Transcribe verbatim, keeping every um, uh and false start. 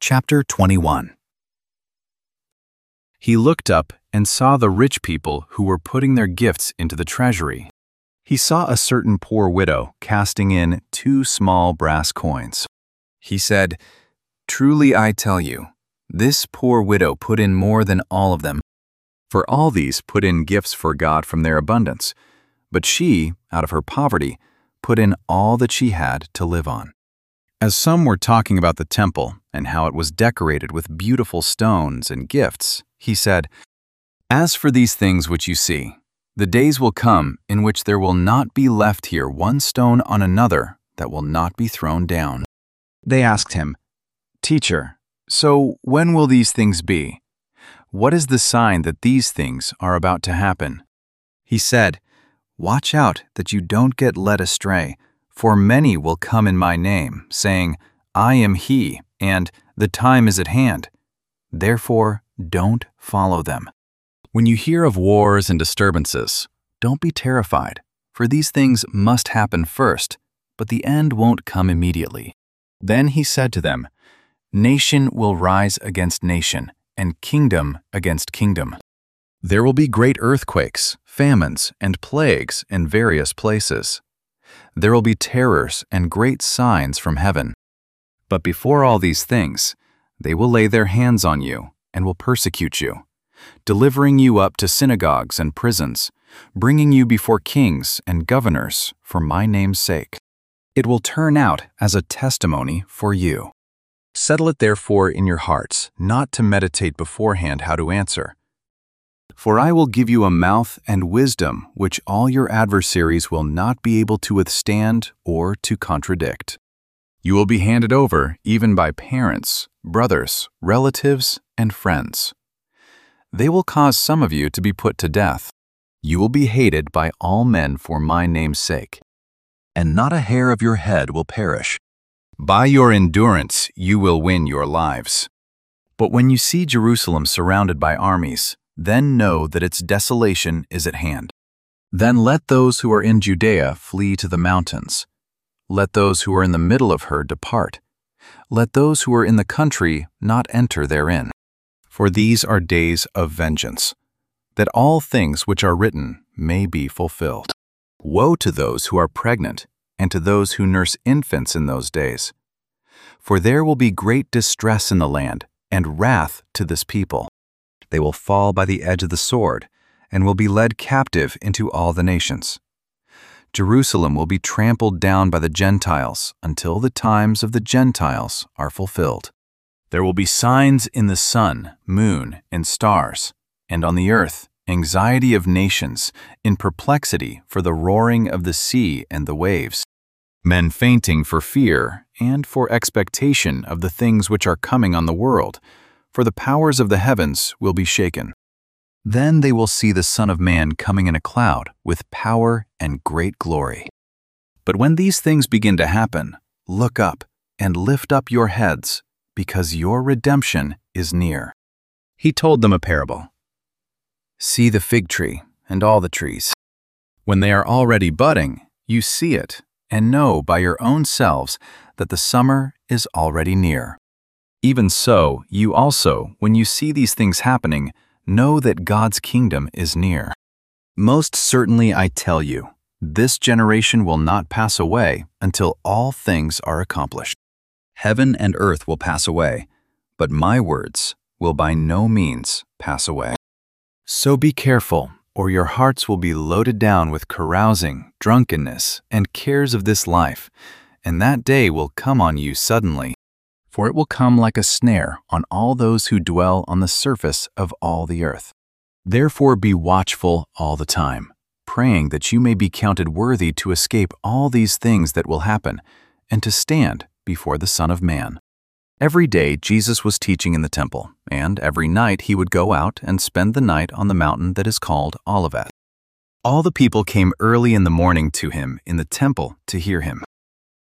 Chapter twenty-one. He looked up and saw the rich people who were putting their gifts into the treasury. He saw a certain poor widow casting in two small brass coins. He said, "Truly I tell you, this poor widow put in more than all of them. For all these put in gifts for God from their abundance, but she, out of her poverty, put in all that she had to live on." As some were talking about the temple and how it was decorated with beautiful stones and gifts, he said, "As for these things which you see, the days will come in which there will not be left here one stone on another that will not be thrown down." They asked him, "Teacher, so when will these things be? What is the sign that these things are about to happen?" He said, "Watch out that you don't get led astray. For many will come in my name, saying, 'I am he,' and 'the time is at hand.' Therefore, don't follow them. When you hear of wars and disturbances, don't be terrified, for these things must happen first, but the end won't come immediately." Then he said to them, "Nation will rise against nation, and kingdom against kingdom. There will be great earthquakes, famines, and plagues in various places. There will be terrors and great signs from heaven. But before all these things, they will lay their hands on you and will persecute you, delivering you up to synagogues and prisons, bringing you before kings and governors for my name's sake. It will turn out as a testimony for you. Settle it therefore in your hearts, not to meditate beforehand how to answer. For I will give you a mouth and wisdom which all your adversaries will not be able to withstand or to contradict. You will be handed over even by parents, brothers, relatives, and friends. They will cause some of you to be put to death. You will be hated by all men for my name's sake, and not a hair of your head will perish. By your endurance you will win your lives. But when you see Jerusalem surrounded by armies, then know that its desolation is at hand. Then let those who are in Judea flee to the mountains. Let those who are in the middle of her depart. Let those who are in the country not enter therein. For these are days of vengeance, that all things which are written may be fulfilled. Woe to those who are pregnant, and to those who nurse infants in those days. For there will be great distress in the land, and wrath to this people. They will fall by the edge of the sword, and will be led captive into all the nations. Jerusalem will be trampled down by the Gentiles until the times of the Gentiles are fulfilled. There will be signs in the sun, moon, and stars, and on the earth anxiety of nations, in perplexity for the roaring of the sea and the waves, men fainting for fear and for expectation of the things which are coming on the world, for the powers of the heavens will be shaken. Then they will see the Son of Man coming in a cloud with power and great glory. But when these things begin to happen, look up and lift up your heads, because your redemption is near." He told them a parable. "See the fig tree and all the trees. When they are already budding, you see it, and know by your own selves that the summer is already near. Even so, you also, when you see these things happening, know that God's kingdom is near. Most certainly I tell you, this generation will not pass away until all things are accomplished. Heaven and earth will pass away, but my words will by no means pass away. So be careful, or your hearts will be loaded down with carousing, drunkenness, and cares of this life, and that day will come on you suddenly. For it will come like a snare on all those who dwell on the surface of all the earth. Therefore be watchful all the time, praying that you may be counted worthy to escape all these things that will happen, and to stand before the Son of Man." Every day Jesus was teaching in the temple, and every night he would go out and spend the night on the mountain that is called Olivet. All the people came early in the morning to him in the temple to hear him.